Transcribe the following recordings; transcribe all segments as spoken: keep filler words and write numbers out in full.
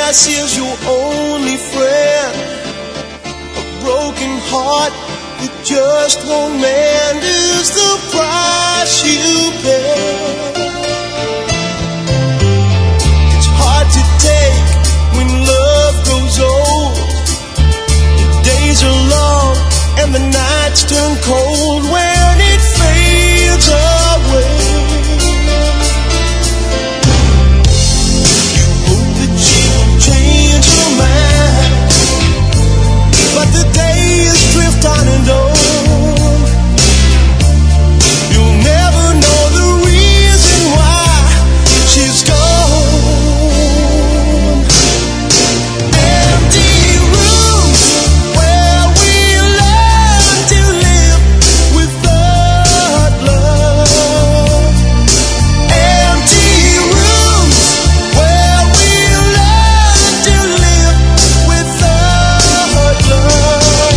past is your only friend. A broken heart that just won't mend is the price you pay. It's hard to take when love grows old. The days are long and the nights turn cold when it fades away. You hope that she will change her mind, but the days drift on and on. You'll never know the reason why she's gone. Empty rooms where we learn to live without love. Empty rooms where we learn to live without love.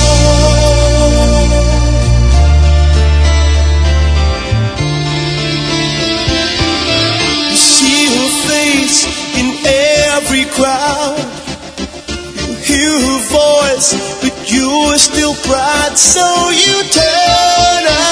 You see her face in every crowd. You hear her voice, but you are still proud, so you turn